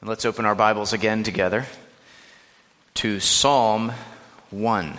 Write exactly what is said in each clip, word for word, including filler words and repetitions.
And let's open our Bibles again together to Psalm one.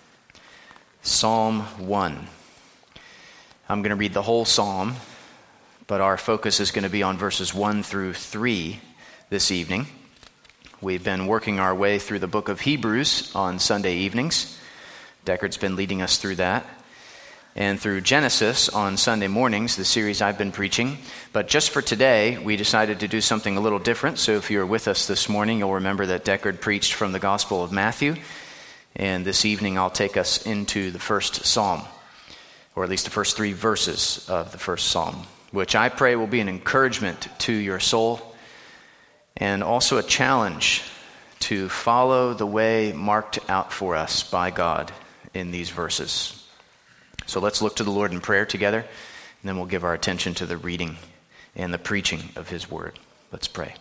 Psalm one. I'm going to read the whole psalm, but our focus is going to be on verses one through three this evening. We've been working our way through the book of Hebrews on Sunday evenings. Deckard's been leading us through that. And through Genesis on Sunday mornings, the series I've been preaching. But just for today, we decided to do something a little different. So if you're with us this morning, you'll remember that Deckard preached from the Gospel of Matthew. And this evening, I'll take us into the first psalm, or at least the first three verses of the first psalm, which I pray will be an encouragement to your soul and also a challenge to follow the way marked out for us by God in these verses. So let's look to the Lord in prayer together, and then we'll give our attention to the reading and the preaching of His Word. Let's pray.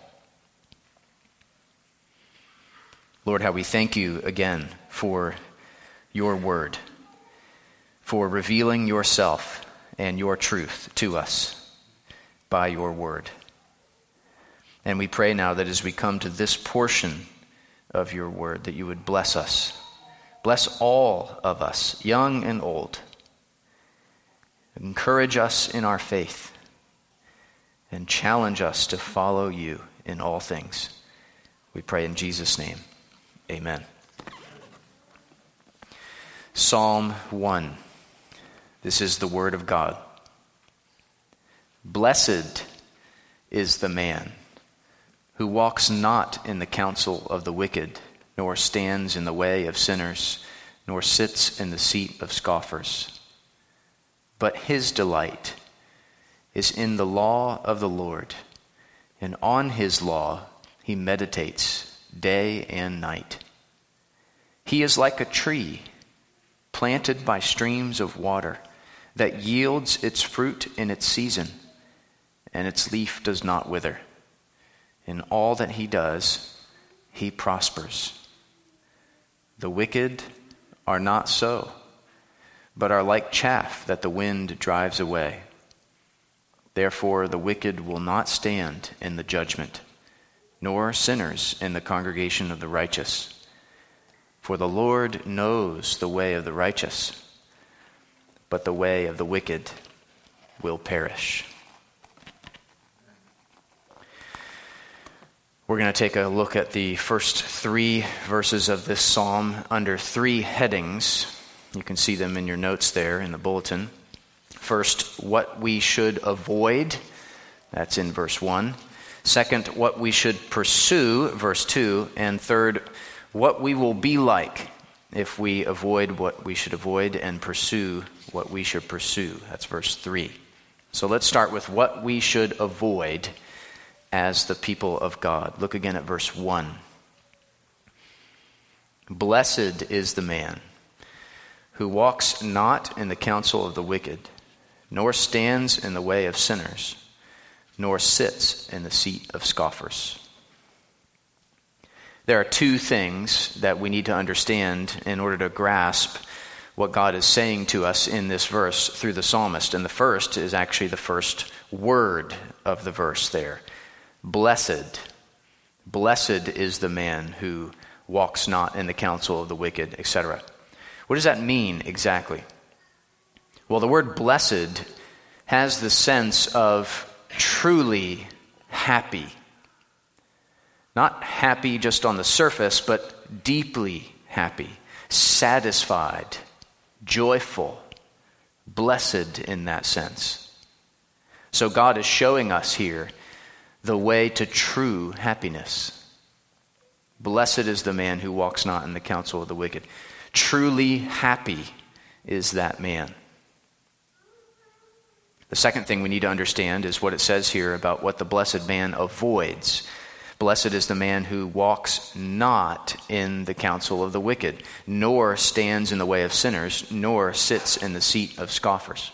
Lord, how we thank you again for your Word, for revealing yourself and your truth to us by your Word. And we pray now that as we come to this portion of your Word, that you would bless us. Bless all of us, young and old. Encourage us in our faith and challenge us to follow you in all things. We pray in Jesus' name. Amen. Psalm one. This is the word of God. Blessed is the man who walks not in the counsel of the wicked, nor stands in the way of sinners, nor sits in the seat of scoffers. But his delight is in the law of the Lord, and on his law he meditates day and night. He is like a tree planted by streams of water that yields its fruit in its season, and its leaf does not wither. In all that he does, he prospers. The wicked are not so, but are like chaff that the wind drives away. Therefore the wicked will not stand in the judgment, nor sinners in the congregation of the righteous. For the Lord knows the way of the righteous, but the way of the wicked will perish. We're going to take a look at the first three verses of this psalm under three headings. You can see them in your notes there in the bulletin. First, what we should avoid. That's in verse one. Second, what we should pursue, verse two. And third, what we will be like if we avoid what we should avoid and pursue what we should pursue. That's verse three. So let's start with what we should avoid as the people of God. Look again at verse one. Blessed is the man who walks not in the counsel of the wicked, nor stands in the way of sinners, nor sits in the seat of scoffers. There are two things that we need to understand in order to grasp what God is saying to us in this verse through the psalmist. And the first is actually the first word of the verse there. Blessed. Blessed is the man who walks not in the counsel of the wicked, et cetera. What does that mean exactly? Well, the word blessed has the sense of truly happy. Not happy just on the surface, but deeply happy, satisfied, joyful, blessed in that sense. So God is showing us here the way to true happiness. Blessed is the man who walks not in the counsel of the wicked. Truly happy is that man. The second thing we need to understand is what it says here about what the blessed man avoids. Blessed is the man who walks not in the counsel of the wicked, nor stands in the way of sinners, nor sits in the seat of scoffers.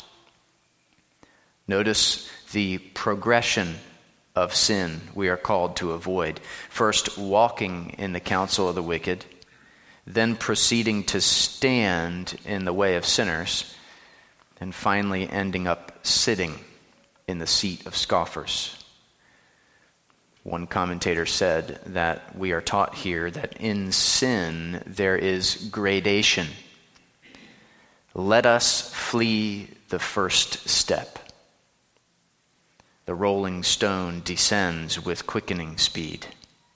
Notice the progression of sin we are called to avoid. First, walking in the counsel of the wicked, then proceeding to stand in the way of sinners, and finally ending up sitting in the seat of scoffers. One commentator said that we are taught here that in sin there is gradation. Let us flee the first step. The rolling stone descends with quickening speed.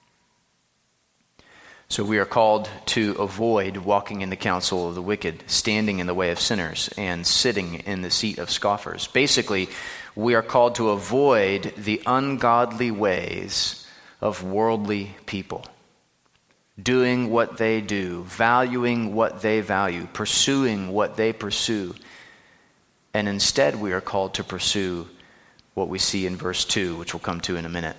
So we are called to avoid walking in the counsel of the wicked, standing in the way of sinners, and sitting in the seat of scoffers. Basically, we are called to avoid the ungodly ways of worldly people, doing what they do, valuing what they value, pursuing what they pursue. And instead, we are called to pursue what we see in verse two, which we'll come to in a minute.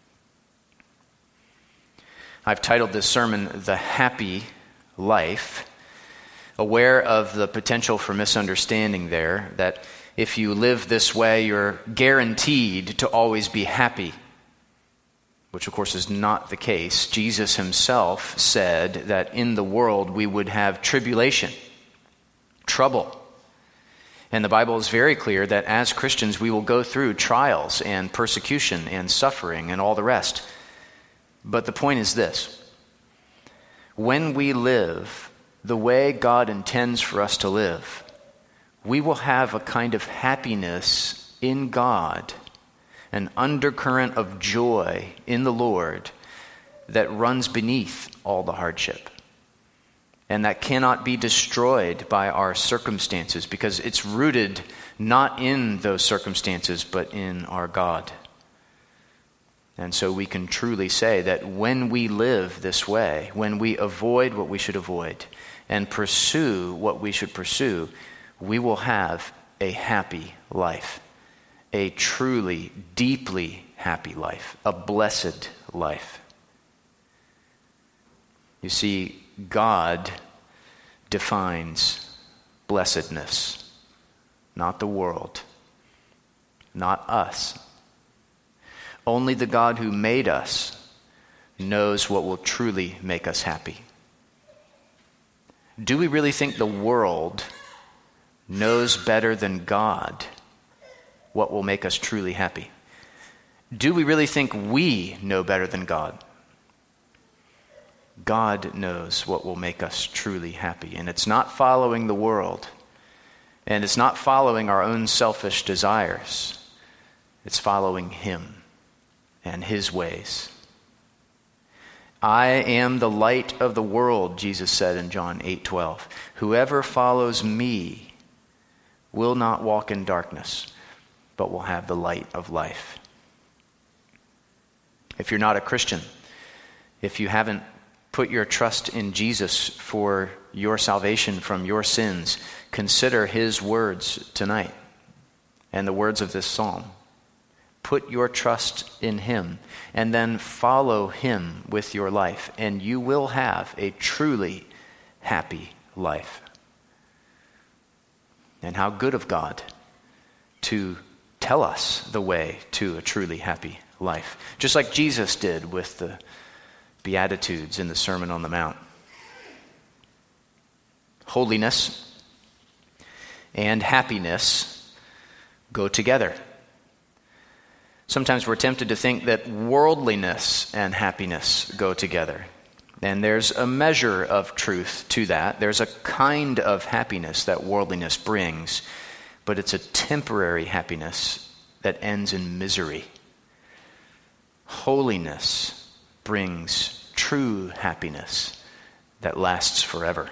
I've titled this sermon, The Happy Life, aware of the potential for misunderstanding there, that if you live this way, you're guaranteed to always be happy, which of course is not the case. Jesus himself said that in the world we would have tribulation, trouble. And the Bible is very clear that as Christians we will go through trials and persecution and suffering and all the rest. But the point is this: when we live the way God intends for us to live, we will have a kind of happiness in God, an undercurrent of joy in the Lord that runs beneath all the hardship, and that cannot be destroyed by our circumstances, because it's rooted not in those circumstances but in our God. And so we can truly say that when we live this way, when we avoid what we should avoid and pursue what we should pursue, we will have a happy life, a truly, deeply happy life, a blessed life. You see, God defines blessedness, not the world, not us. Only the God who made us knows what will truly make us happy. Do we really think the world knows better than God what will make us truly happy? Do we really think we know better than God? God knows what will make us truly happy. And it's not following the world. And it's not following our own selfish desires. It's following Him and His ways. I am the light of the world, Jesus said in John eight twelve. Whoever follows me will not walk in darkness, but will have the light of life. If you're not a Christian, if you haven't put your trust in Jesus for your salvation from your sins, consider His words tonight and the words of this psalm. Put your trust in Him and then follow Him with your life, and you will have a truly happy life. And how good of God to tell us the way to a truly happy life, just like Jesus did with the Beatitudes in the Sermon on the Mount. Holiness and happiness go together. Sometimes we're tempted to think that worldliness and happiness go together. And there's a measure of truth to that. There's a kind of happiness that worldliness brings, but it's a temporary happiness that ends in misery. Holiness brings true happiness that lasts forever.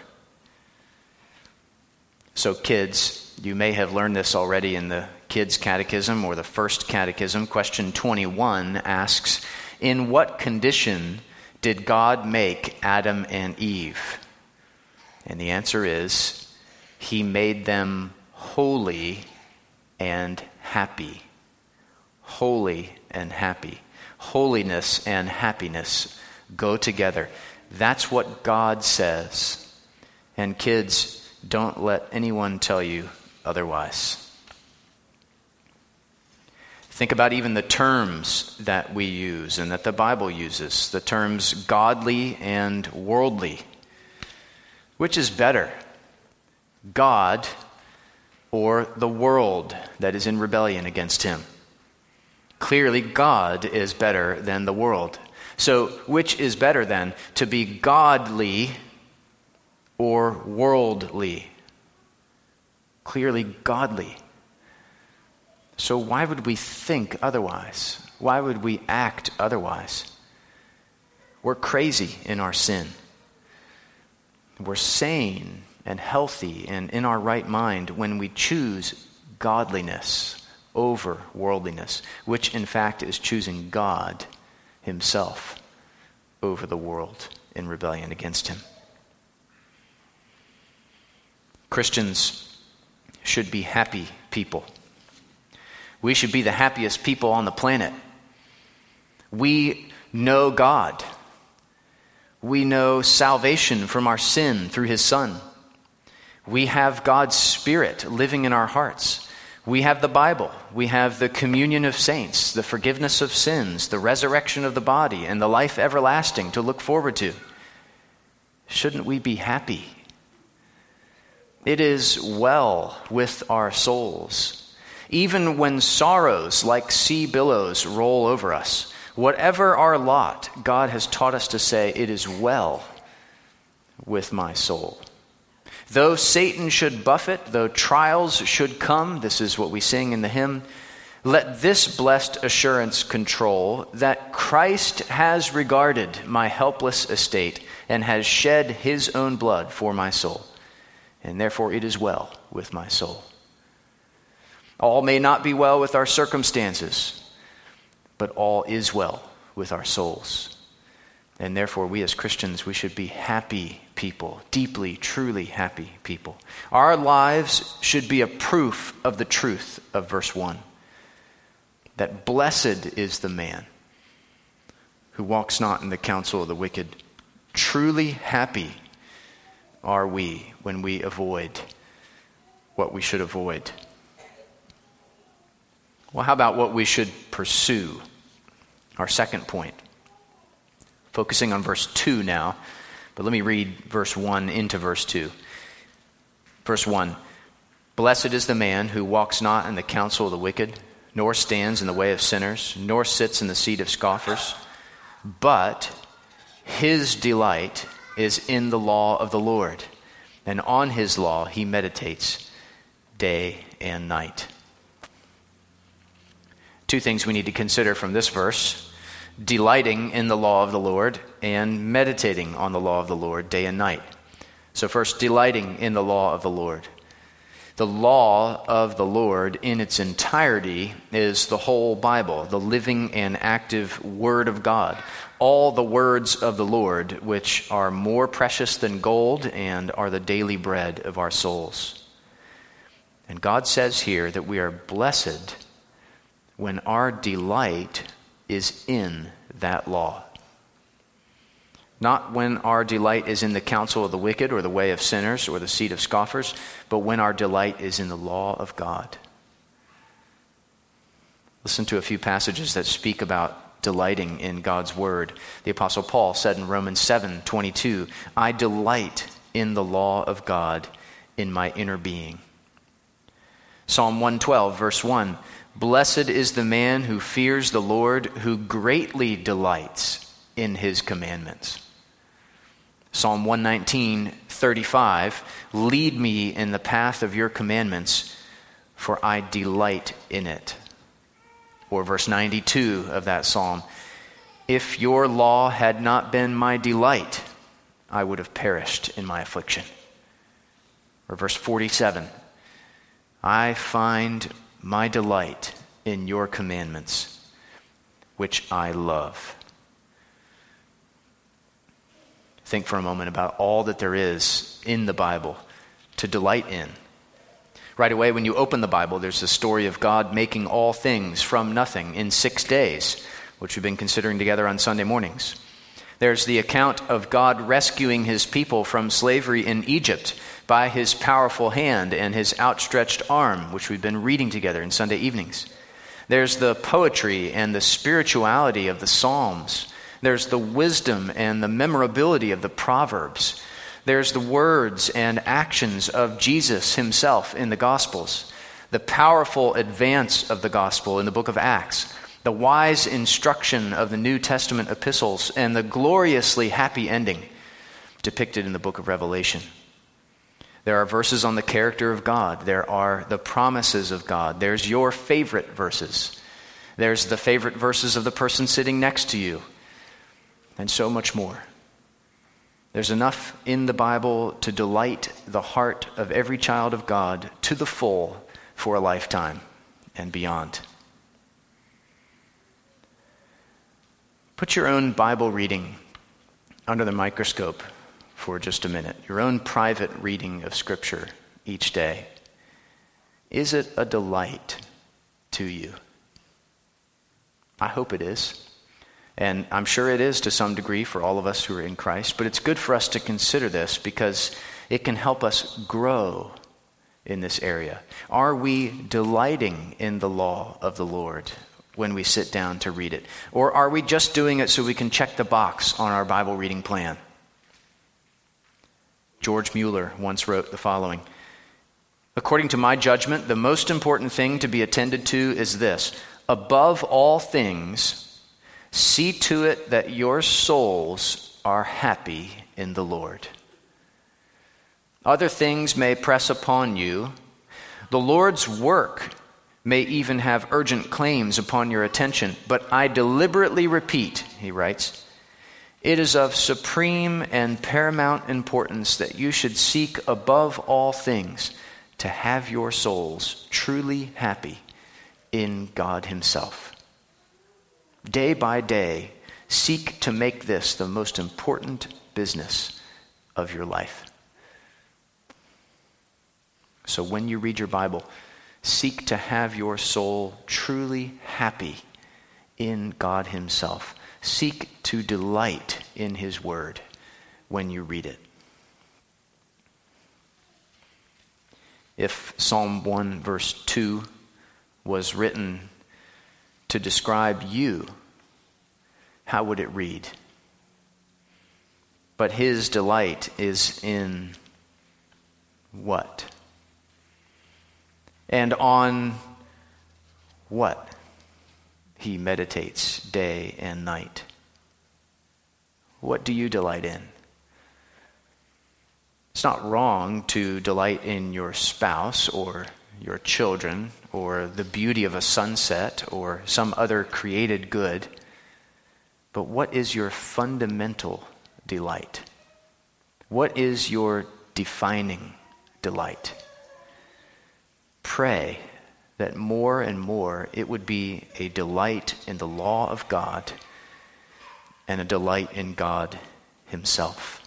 So kids, you may have learned this already in the Kids Catechism or the First Catechism. Question twenty-one asks, in what condition did God make Adam and Eve? And the answer is, He made them holy and happy. Holy and happy. Holiness and happiness go together. That's what God says. And kids, don't let anyone tell you otherwise. Think about even the terms that we use and that the Bible uses, the terms godly and worldly. Which is better, God or the world that is in rebellion against Him? Clearly, God is better than the world. So, which is better then, to be godly or worldly? Clearly, godly. So why would we think otherwise? Why would we act otherwise? We're crazy in our sin. We're sane and healthy and in our right mind when we choose godliness over worldliness, which in fact is choosing God himself over the world in rebellion against him. Christians should be happy people. We should be the happiest people on the planet. We know God. We know salvation from our sin through his Son. We have God's Spirit living in our hearts. We have the Bible. We have the communion of saints, the forgiveness of sins, the resurrection of the body, and the life everlasting to look forward to. Shouldn't we be happy? It is well with our souls. Even when sorrows like sea billows roll over us, whatever our lot, God has taught us to say, it is well with my soul. Though Satan should buffet, though trials should come, this is what we sing in the hymn, let this blessed assurance control that Christ has regarded my helpless estate and has shed his own blood for my soul. And therefore it is well with my soul. All may not be well with our circumstances, but all is well with our souls. And therefore we as Christians, we should be happy people, deeply, truly happy people. Our lives should be a proof of the truth of verse one. That blessed is the man who walks not in the counsel of the wicked. Truly happy are we when we avoid what we should avoid. Well, how about what we should pursue? Our second point. Focusing on verse two now, but let me read verse one into verse two. Verse one, blessed is the man who walks not in the counsel of the wicked, nor stands in the way of sinners, nor sits in the seat of scoffers, but his delight is in the law of the Lord, and on his law he meditates day and night. Two things we need to consider from this verse: delighting in the law of the Lord and meditating on the law of the Lord day and night. So first, delighting in the law of the Lord. The law of the Lord in its entirety is the whole Bible, the living and active Word of God. All the words of the Lord, which are more precious than gold and are the daily bread of our souls. And God says here that we are blessed when our delight is in that law. Not when our delight is in the counsel of the wicked or the way of sinners or the seat of scoffers, but when our delight is in the law of God. Listen to a few passages that speak about delighting in God's word. The Apostle Paul said in Romans seven twenty-two, I delight in the law of God in my inner being. Psalm one twelve, verse one, blessed is the man who fears the Lord, who greatly delights in his commandments. Psalm one nineteen, thirty-five, lead me in the path of your commandments, for I delight in it. Or verse ninety-two of that psalm, if your law had not been my delight, I would have perished in my affliction. Or verse forty-seven, I find my delight in your commandments, which I love. Think for a moment about all that there is in the Bible to delight in. Right away, when you open the Bible, there's the story of God making all things from nothing in six days, which we've been considering together on Sunday mornings. There's the account of God rescuing his people from slavery in Egypt by his powerful hand and his outstretched arm, which we've been reading together in Sunday evenings. There's the poetry and the spirituality of the Psalms. There's the wisdom and the memorability of the Proverbs. There's the words and actions of Jesus himself in the Gospels. The powerful advance of the gospel in the book of Acts. the wise instruction of the New Testament epistles, and the gloriously happy ending depicted in the book of Revelation. There are verses on the character of God. There are the promises of God. There's your favorite verses. There's the favorite verses of the person sitting next to you, and so much more. There's enough in the Bible to delight the heart of every child of God to the full for a lifetime and beyond. Put your own Bible reading under the microscope for just a minute. Your own private reading of Scripture each day. Is it a delight to you? I hope it is. And I'm sure it is to some degree for all of us who are in Christ. But it's good for us to consider this because it can help us grow in this area. Are we delighting in the law of the Lord when we sit down to read it? Or are we just doing it so we can check the box on our Bible reading plan? George Mueller once wrote the following: "According to my judgment, the most important thing to be attended to is this: above all things, see to it that your souls are happy in the Lord. Other things may press upon you. The Lord's work may even have urgent claims upon your attention. But I deliberately repeat," he writes, "it is of supreme and paramount importance that you should seek above all things to have your souls truly happy in God Himself. Day by day, seek to make this the most important business of your life." So when you read your Bible, seek to have your soul truly happy in God Himself. Seek to delight in His Word when you read it. If Psalm one verse two was written to describe you, how would it read? But His delight is in what? And on what He meditates day and night. What do you delight in? It's not wrong to delight in your spouse or your children or the beauty of a sunset or some other created good. But what is your fundamental delight? What is your defining delight? Pray that more and more it would be a delight in the law of God and a delight in God Himself.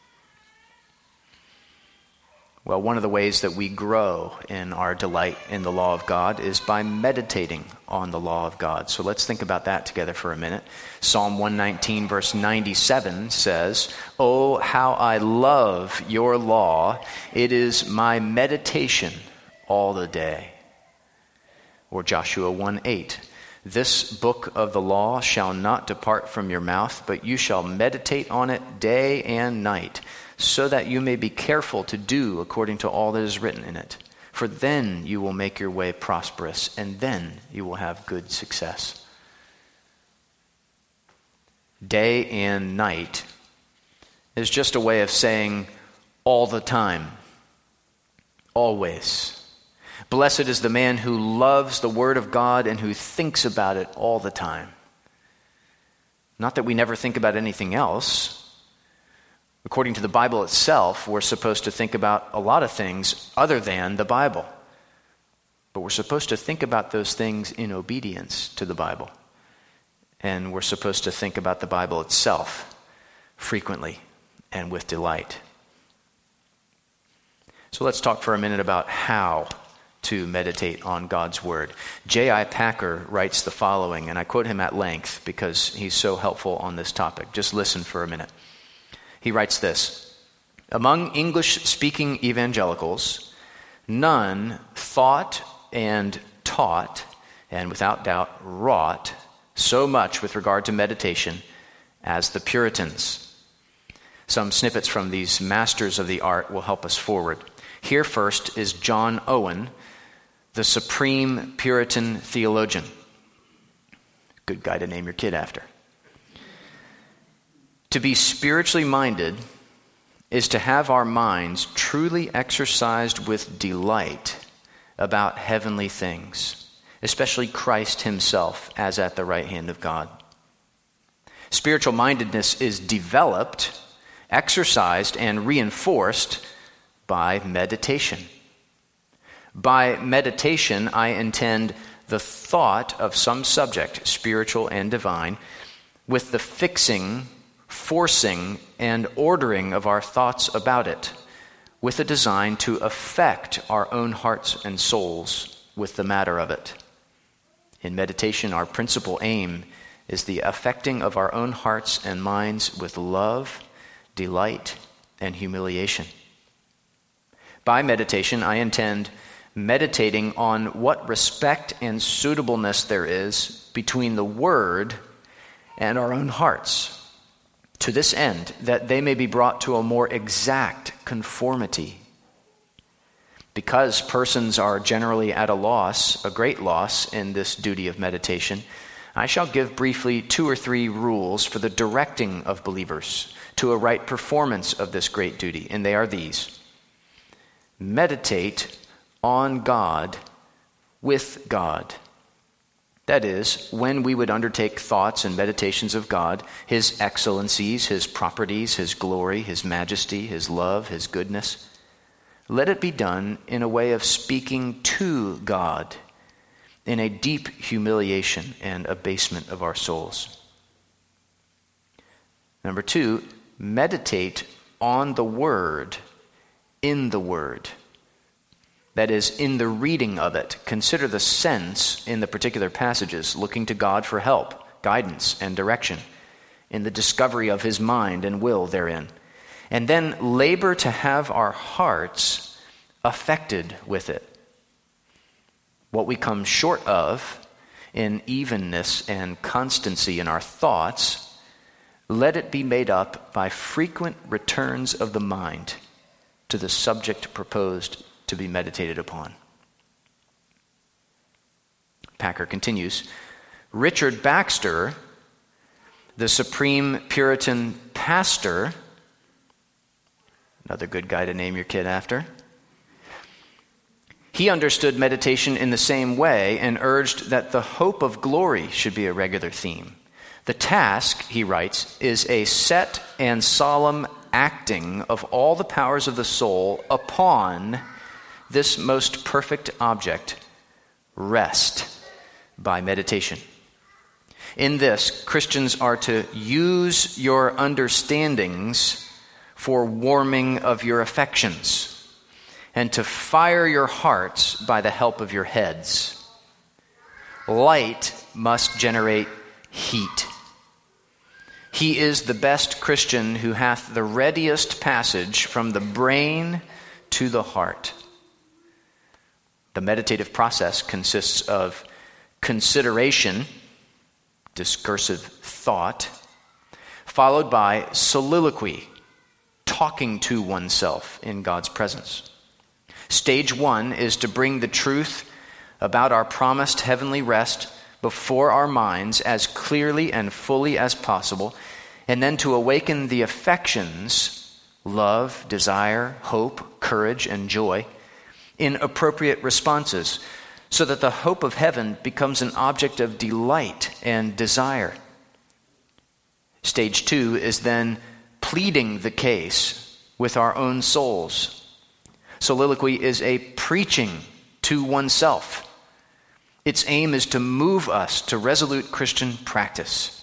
Well, one of the ways that we grow in our delight in the law of God is by meditating on the law of God. So let's think about that together for a minute. Psalm one nineteen verse ninety-seven says, "Oh, how I love your law. It is my meditation all the day." Or Joshua one eight, "This book of the law shall not depart from your mouth, but you shall meditate on it day and night, so that you may be careful to do according to all that is written in it. For then you will make your way prosperous, and then you will have good success." Day and night is just a way of saying all the time, always. Blessed is the man who loves the word of God and who thinks about it all the time. Not that we never think about anything else. According to the Bible itself, we're supposed to think about a lot of things other than the Bible. But we're supposed to think about those things in obedience to the Bible. And we're supposed to think about the Bible itself frequently and with delight. So let's talk for a minute about how to meditate on God's Word. J I Packer writes the following, and I quote him at length because he's so helpful on this topic. Just listen for a minute. He writes this: "Among English-speaking evangelicals, none thought and taught, and without doubt wrought, so much with regard to meditation as the Puritans." Some snippets from these masters of the art will help us forward. Here first is John Owen, the supreme Puritan theologian. Good guy to name your kid after. To be spiritually minded is to have our minds truly exercised with delight about heavenly things, especially Christ himself as at the right hand of God. Spiritual mindedness is developed, exercised, and reinforced by meditation. By meditation, I intend the thought of some subject, spiritual and divine, with the fixing, forcing, and ordering of our thoughts about it, with a design to affect our own hearts and souls with the matter of it. In meditation, our principal aim is the affecting of our own hearts and minds with love, delight, and humiliation. By meditation, I intend meditating on what respect and suitableness there is between the Word and our own hearts, to this end, that they may be brought to a more exact conformity. Because persons are generally at a loss, a great loss, in this duty of meditation, I shall give briefly two or three rules for the directing of believers to a right performance of this great duty, and they are these. Meditate on God with God. That is, when we would undertake thoughts and meditations of God, his excellencies, his properties, his glory, his majesty, his love, his goodness, let it be done in a way of speaking to God in a deep humiliation and abasement of our souls. Number two, meditate on the Word, in the Word. That is, in the reading of it, consider the sense in the particular passages, looking to God for help, guidance, and direction, in the discovery of his mind and will therein. And then labor to have our hearts affected with it. What we come short of in evenness and constancy in our thoughts, let it be made up by frequent returns of the mind to the subject proposed to be meditated upon. Packer continues, Richard Baxter, the supreme Puritan pastor, another good guy to name your kid after, he understood meditation in the same way and urged that the hope of glory should be a regular theme. The task, he writes, is a set and solemn acting of all the powers of the soul upon this most perfect object, rest, by meditation. In this, Christians are to use your understandings for warming of your affections, and to fire your hearts by the help of your heads. Light must generate heat. He is the best Christian who hath the readiest passage from the brain to the heart. The meditative process consists of consideration, discursive thought, followed by soliloquy, talking to oneself in God's presence. Stage one is to bring the truth about our promised heavenly rest before our minds as clearly and fully as possible, and then to awaken the affections, love, desire, hope, courage, and joy, in appropriate responses, so that the hope of heaven becomes an object of delight and desire. Stage two is then pleading the case with our own souls. Soliloquy is a preaching to oneself. Its aim is to move us to resolute Christian practice.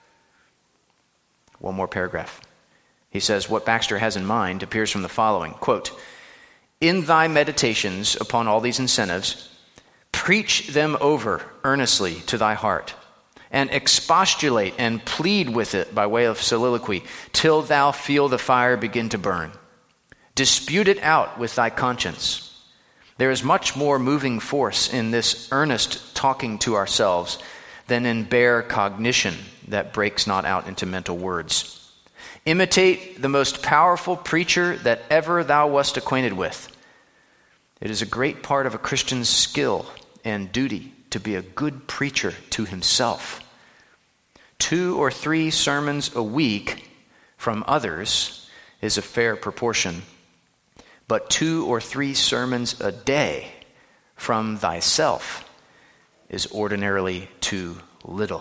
One more paragraph. He says, what Baxter has in mind appears from the following, quote, in thy meditations upon all these incentives, preach them over earnestly to thy heart, and expostulate and plead with it by way of soliloquy, till thou feel the fire begin to burn. Dispute it out with thy conscience. There is much more moving force in this earnest talking to ourselves than in bare cognition that breaks not out into mental words. Imitate the most powerful preacher that ever thou wast acquainted with. It is a great part of a Christian's skill and duty to be a good preacher to himself Two or three sermons a week from others is a fair proportion, but two or three sermons a day from thyself is ordinarily too little.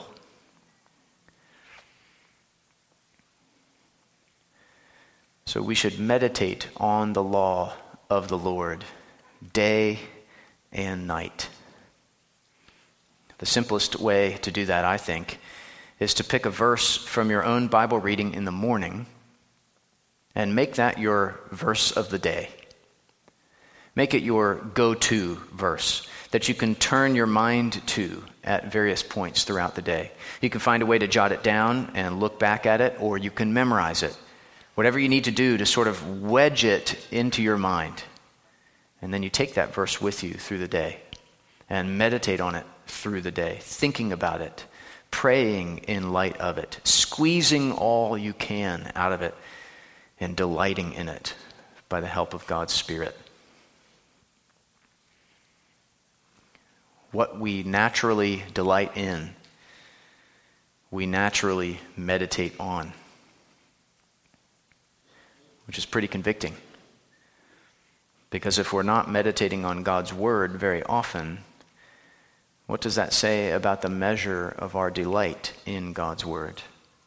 So we should meditate on the law of the Lord day and night. The simplest way to do that, I think, is to pick a verse from your own Bible reading in the morning and make that your verse of the day. Make it your go-to verse that you can turn your mind to at various points throughout the day. You can find a way to jot it down and look back at it, or you can memorize it. Whatever you need to do to sort of wedge it into your mind. And then you take that verse with you through the day and meditate on it through the day, thinking about it, praying in light of it, squeezing all you can out of it, and delighting in it by the help of God's Spirit. What we naturally delight in, we naturally meditate on, which is pretty convicting. Because if we're not meditating on God's Word very often, what does that say about the measure of our delight in God's Word?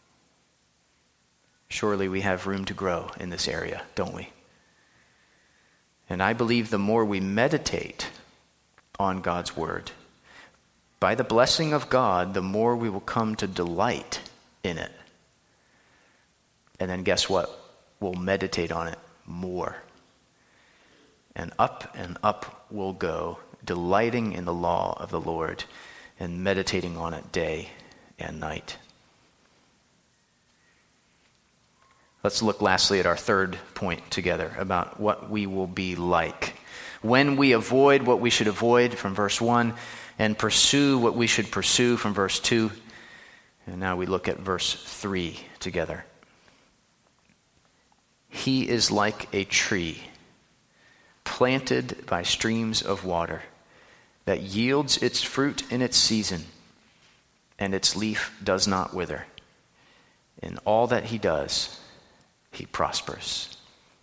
Surely we have room to grow in this area, don't we? And I believe the more we meditate on God's Word, by the blessing of God, the more we will come to delight in it. And then guess what? We'll meditate on it more. And up and up we'll go, delighting in the law of the Lord and meditating on it day and night. Let's look lastly at our third point together about what we will be like when we avoid what we should avoid from verse one and pursue what we should pursue from verse two. And now we look at verse three together. He is like a tree planted by streams of water that yields its fruit in its season, and its leaf does not wither. In all that he does, he prospers.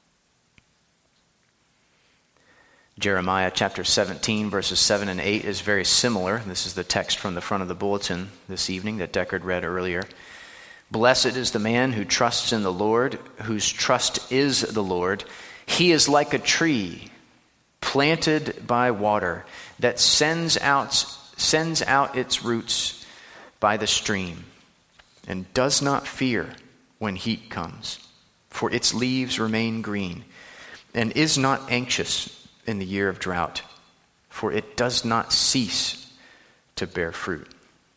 Jeremiah chapter seventeen, verses seven and eight is very similar. This is the text from the front of the bulletin this evening that Deckard read earlier. Blessed is the man who trusts in the Lord, whose trust is the Lord. He is like a tree planted by water that sends out, sends out its roots by the stream and does not fear when heat comes, for its leaves remain green, and is not anxious in the year of drought, for it does not cease to bear fruit.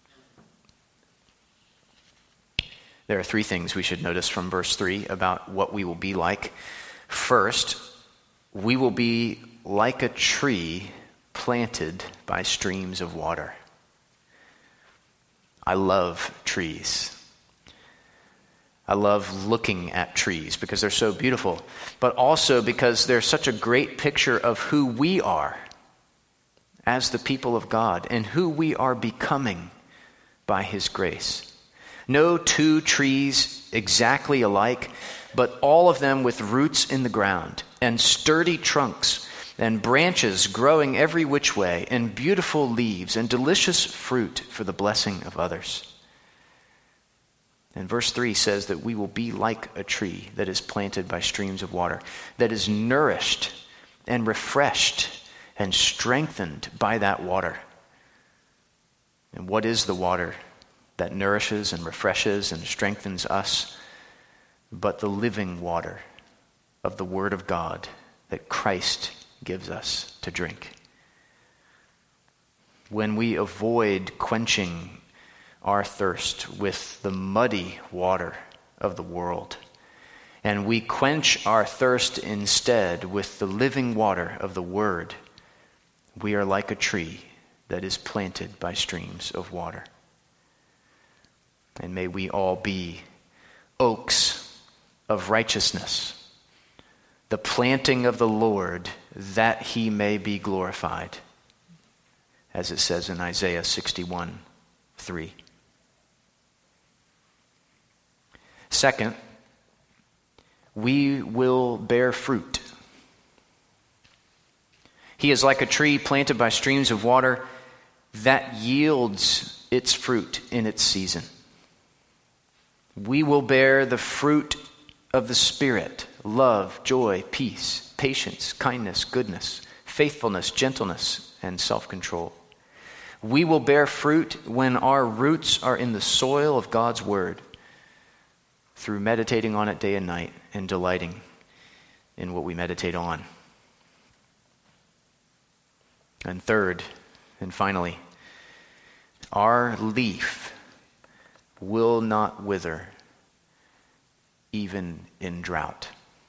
There are three things we should notice from verse three about what we will be like. First, we will be like a tree planted by streams of water. I love trees. I love looking at trees because they're so beautiful, but also because they're such a great picture of who we are as the people of God and who we are becoming by His grace. No two trees exactly alike, but all of them with roots in the ground and sturdy trunks and branches growing every which way and beautiful leaves and delicious fruit for the blessing of others. And verse three says that we will be like a tree that is planted by streams of water, that is nourished and refreshed and strengthened by that water. And what is the water that nourishes and refreshes and strengthens us but the living water of the Word of God that Christ gives us to drink? When we avoid quenching our thirst with the muddy water of the world, and we quench our thirst instead with the living water of the Word, we are like a tree that is planted by streams of water. And may we all be oaks of righteousness, the planting of the Lord, that He may be glorified, as it says in Isaiah sixty-one three. Second, we will bear fruit. He is like a tree planted by streams of water that yields its fruit in its season. We will bear the fruit of the Spirit: love, joy, peace, patience, kindness, goodness, faithfulness, gentleness, and self-control. We will bear fruit when our roots are in the soil of God's Word, through meditating on it day and night and delighting in what we meditate on. And third, and finally, our leaf will not wither even in drought.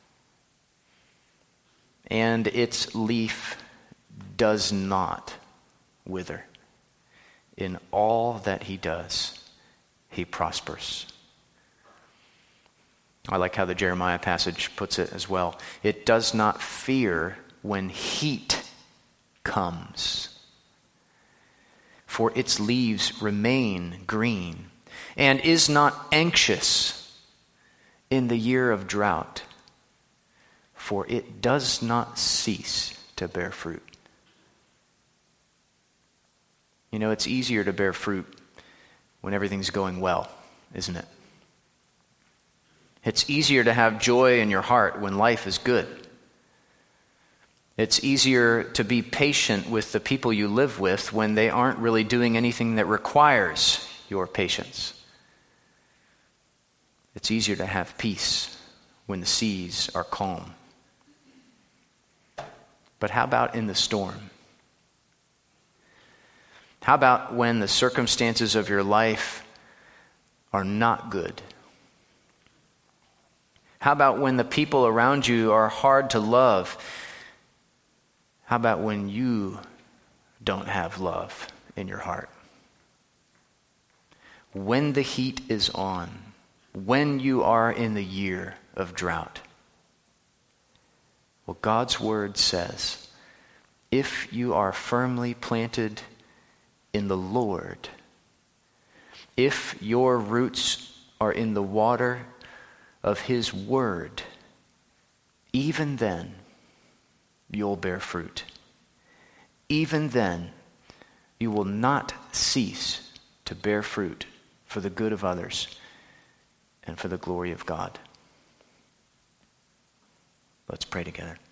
And its leaf does not wither. In all that he does, he prospers. I like how the Jeremiah passage puts it as well. It does not fear when heat comes, for its leaves remain green, and is not anxious in the year of drought, for it does not cease to bear fruit. You know, it's easier to bear fruit when everything's going well, isn't it? It's easier to have joy in your heart when life is good. It's easier to be patient with the people you live with when they aren't really doing anything that requires your patience. It's easier to have peace when the seas are calm. But how about in the storm? How about when the circumstances of your life are not good? How about when the people around you are hard to love? How about when you don't have love in your heart? When the heat is on, when you are in the year of drought, well, God's word says, if you are firmly planted in the Lord, if your roots are in the water of his word, even then you'll bear fruit. Even then you will not cease to bear fruit for the good of others and for the glory of God. Let's pray together.